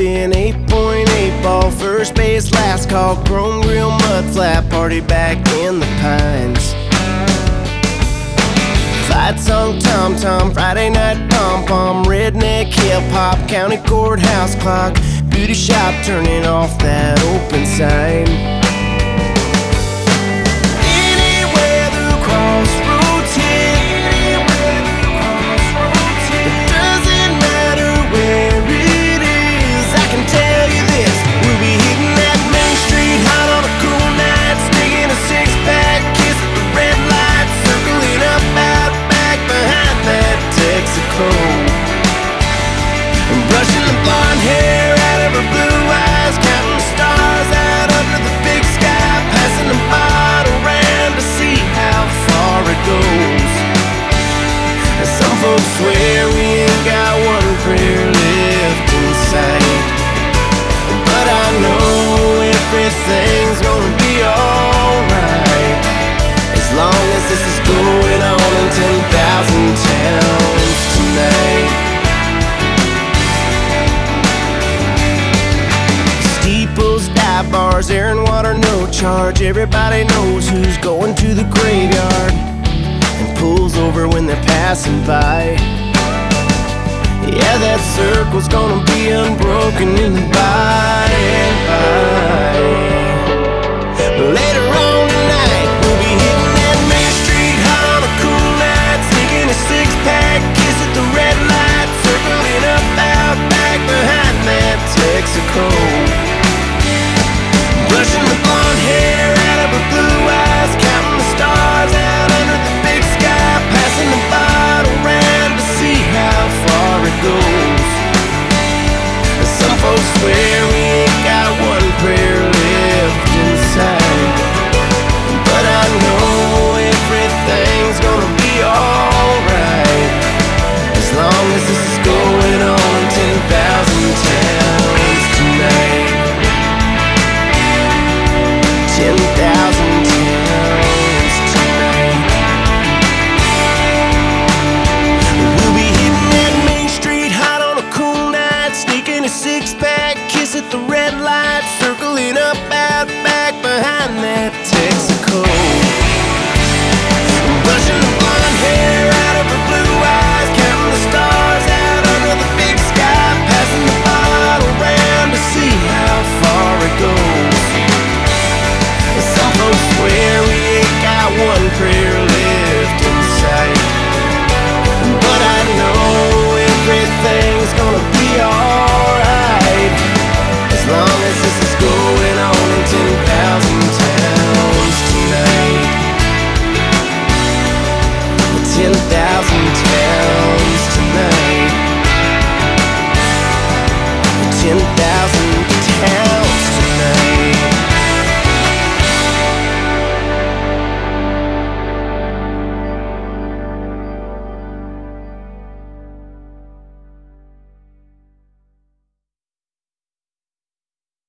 spin, 8.8 ball, first base, last call, chrome grill, mud flat, party back in the pines. Fight song, tom-tom, Friday night pom-pom, redneck hip-hop, county courthouse clock, beauty shop turning off that open sign. Brushing the blonde hair out of her blue eyes, counting the stars out under the big sky, passing the bottle around to see how far it goes. And some folks swear we ain't got one prayer left in sight, but I know everything's gonna be alright, as long as this is going on in 10,000 towns tonight. Bars, air and water, no charge. Everybody knows who's going to the graveyard and pulls over when they're passing by. Yeah, that circle's gonna be unbroken in the by and by. Later on tonight, we'll be hitting that Main Street hot on a cool night, sneaking a six-pack, kiss at the red light, circling up out back behind that Texaco. Brushing the blonde hair out of her blue eyes, counting the stars out under the big sky, passing the bottle around to see how far it goes. Some folks swear we ain't got one prayer left inside, but I know everything's gonna be alright, as long as this is going on in 10,000 towns tonight. 10,000 towns tonight. We'll be hitting that Main Street hot on a cool night, sneaking a six-pack, kiss at the red light, circling up out back behind that Texaco. Brushing the blonde hair out of her blue eyes, counting the stars out under the big sky, passing the bottle around to see how far it goes. Some folks swear we ain't got one prayer left in sight, but I know everything's gonna be alright, as long as this is going on in 10,000 towns tonight. 10,000